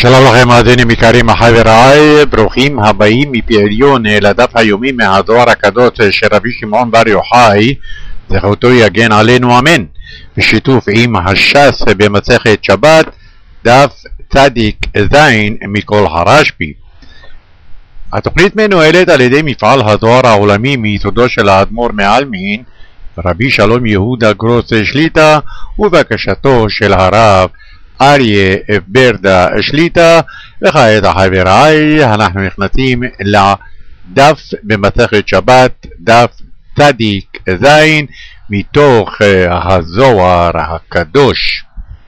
שלום לכם מאזינים יקרים חבריי, ברוכים הבאים מפי עליון לדף היומי מהזוהר הקדוש של רבי שמעון בר יוחאי, זכותו יגן עלינו אמן, בשיתוף עם הש"ס במסכת שבת, דף צדיק זין מכל הרשב"י. התוכנית מנוהלת על ידי מפעל הזוהר העולמי מיסודו של האדמו"ר מעלמין, רבי שלום יהודה גרוס שליט"א, ובקשתו של הרב אריה ברדה שליט"א. וכעת חבריי, אנחנו נכנסים לדף במסכת שבת, דף צדיק זין מתוך הזוהר הקדוש.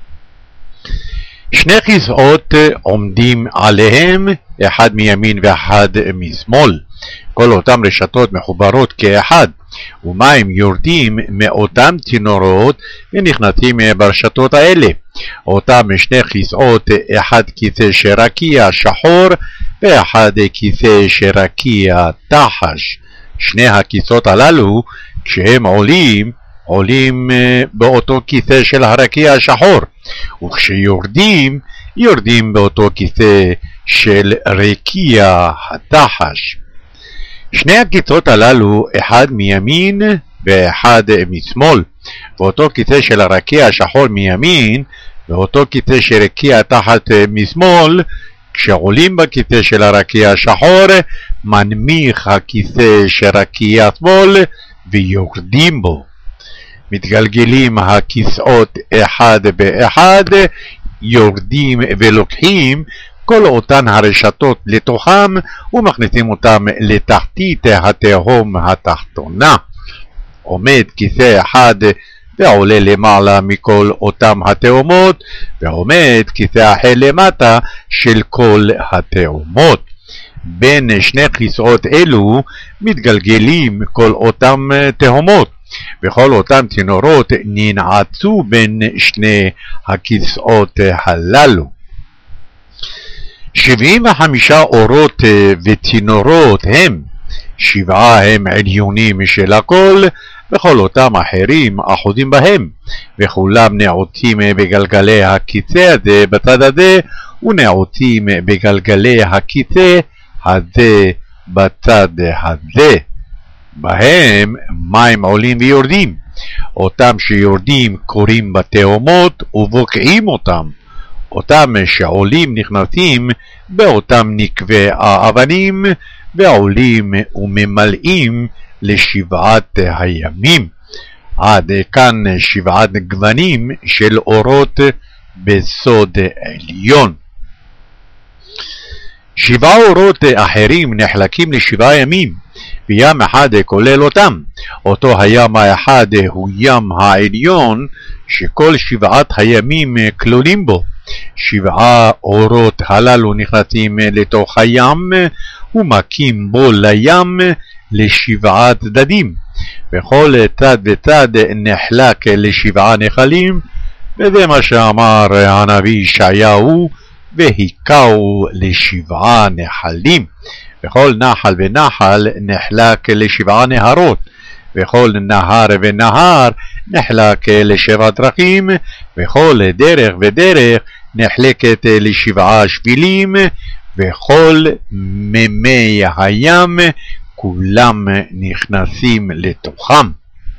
שני כיסאות עומדים עליהם, אחד מימין ואחד משמאל, כל אותם רשתות מחוברות כאחד, ומים יורדים מאותם צינורות ונכנסים ברשתות האלה. אותם שני כיסאות, אחד כיסא שרקיע שחור ואחד כיסא שרקיע תחש. שני הכיסאות הללו כשהם עולים באותו כיסא של הרקיע השחור, וכשיורדים יורדים באותו כיסא של רקיע התחש. שני הכיסאות הללו, אחד מימין ואחד משמאל, ואותו כיסא של הרקיע השחור מימין ואותו כיסא של רקיע תחת משמאל, כשעולים בכיסא של הרקיע השחור מנמיך הכיסא של רקיע שמאל ויורדים בו. מתגלגלים הכיסאות אחד באחד, יורדים ולוקחים כל אותן הרשתות לתוכם ומכניסים אותם לתחתית התהום התחתונה. עומד כיסא אחד ועולה למעלה מכל אותם התהומות, ועומד כיסא אחר למטה של כל התהומות. בין שני כיסאות אלו מתגלגלים כל אותם תהומות, וכל אותם צינורות ננעצו בין שני הכיסאות הללו. 75 אורות וצינורות הם, 7 הם עליונים של הכל, וכל אותם אחרים אחוזים בהם, וכולם נעוצים בגלגלי הכיסא הזה בצד הזה, ונעוצים בגלגלי הכיסא הזה בצד הזה. בהם מים עולים ויורדים, אותם שיורדים קוראים בתהומות ובוקעים אותם, אותם שעולים נכנסים באותם נקבי האבנים ועולים וממלאים לשבעת הימים. עד כאן 7 גוונים של אורות בסוד עליון. 7 אורות אחרים נחלקים ל7 ימים, וים אחד כולל אותם. אותו הים האחד הוא ים העליון, שכל 7 הימים כלולים בו. 7 אורות הללו נכנסים לתוך הים ומקים בו לים ל7 צדדים, וכל צד וצד נחלק ל7 נחלים, וזה מה שאמר הנביא ישעיהו, והיכהו ל7 נחלים. וכל נחל ונחל נחלק ל7 נהרות, וכל נהר ונהר נחלק ל7 דרכים, וכל דרך ודרך נחלקת ל7 שבילים, וכל מימי הים כולם נכנסים לתוכם.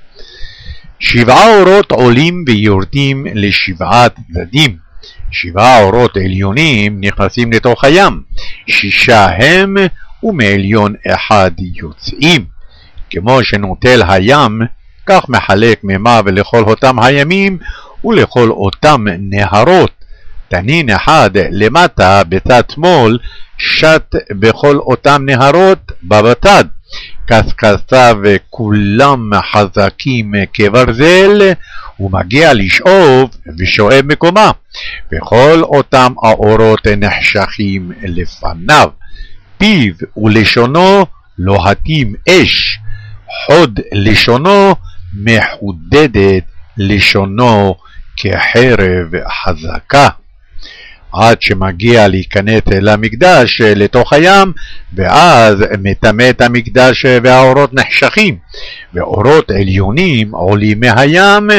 7 אורות עולים ויורדים ל7 צדדים. 7 אורות עליונים נכנסים לתוך הים, 6 הם ומעליון אחד יוצאים. כמו שנוטל הים, כך מחלק מימיו לכל אותם הימים ולכל אותם נהרות. תנין אחד למטה בצד שמאל שט בכל אותם נהרות בבצד, קשקשיו כולם חזקים כברזל, ומגיע לשאוב ושואב מקומה, וכל אותם האורות נחשכים לפניו. פיו ולשונו לוהטים אש, חוד לשונו מחודדת לשונו כחרב חזקה. עד שמגיע להיכנס למקדש לתוך הים, ואז מטמא את המקדש והאורות נחשכים, ואורות עליונים עולים מהים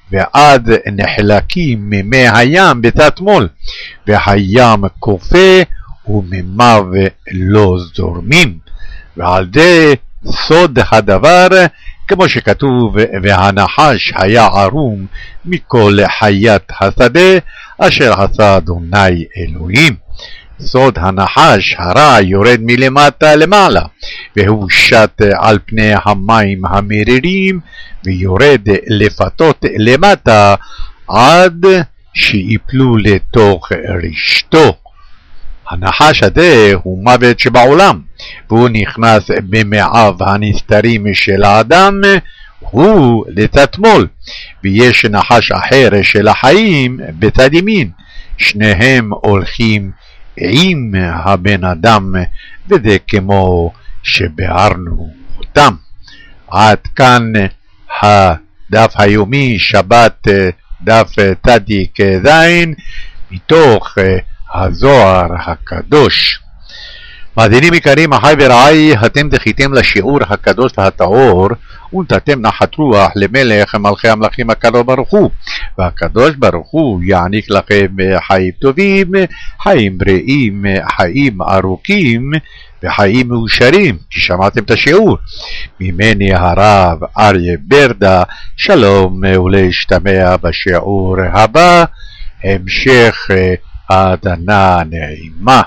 ועד נחלקים ממי הים בתת מול, והים כופה ומימיו לא זורמים. ועל זה סוד הדבר, כמו שכתוב, והנחש היה ערום מכל חיית השדה אשר עשה אדוני אלוהים. סוד הנחש הרע יורד מלמטה למעלה, והוא שט על פני המים המרירים, ויורד לפתות למטה עד שיפלו לתוך רשתו. הנחש הזה הוא מוות שבעולם, והוא נכנס במעיו הנסתרים של האדם, הוא לצד מול, ויש נחש אחר של החיים בצד ימין, שניהם הולכים עם הבן אדם, וזה כמו שביארנו אותם. עד כאן הדף היומי, שבת דף צדיק זין, מתוך הזוהר הקדוש. מאזינים יקרים, אחי ורעי, אתם זכיתם לשיעור הקדוש והטהור, ונתתם נחת רוח למלך מלכי המלכים הקדוש ברוך הוא, והקדוש ברוך הוא יעניק לכם חיים טובים, חיים בריאים, חיים ארוכים וחיים מאושרים, כי שמעתם את השיעור. ממני הרב אריה ברדה, שלום ולהשתמע בשיעור הבא. המשך האזנה נעימה.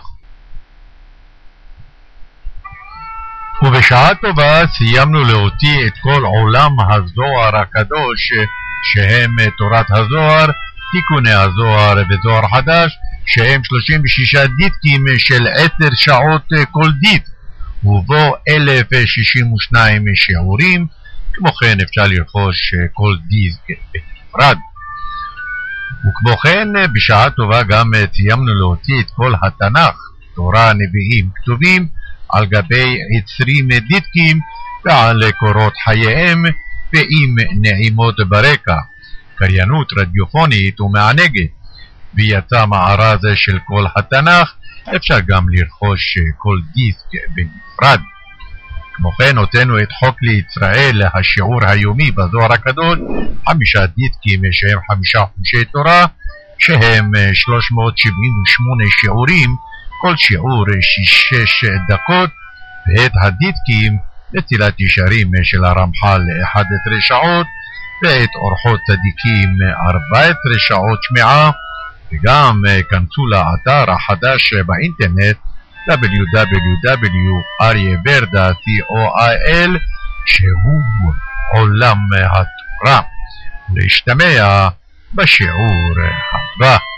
ובשעה טובה סיימנו להוציא את כל עולם הזוהר הקדוש, שהם תורת הזוהר, תיקוני הזוהר וזוהר חדש, שהם 36 דיסקים של 10 שעות כל דיסק, ובו 1062 שיעורים. כמו כן אפשר לרכוש כל דיסק בנפרד. וכמו כן בשעה טובה גם סיימנו להוציא את כל התנ"ך, תורה, נביאים, כתובים, על גבי 20 דיסקים ועל קורות חייהם, ועם נעימות ברקע, קריינות רדיופונית ומענגת. ויצא מארז של כל התנ"ך, אפשר גם לרכוש כל דיסק בנפרד. כמו כן הוצאנו את חוק לישראל, השיעור היומי בזוהר הקדוש, 5 דיסקים שהם 5 חומשי תורה, שהם 378 שיעורים, כל שיעור 6 דקות, ואת הדיסקים לצילת ישרים של הרמח"ל 11 שעות, ואת אורחות צדיקים 14 שעות שמיעה. וגם כנסו לאתר החדש באינטרנט www.aryeverda.co.il, שהוא עולם התורה. להשתמע בשיעור הבא.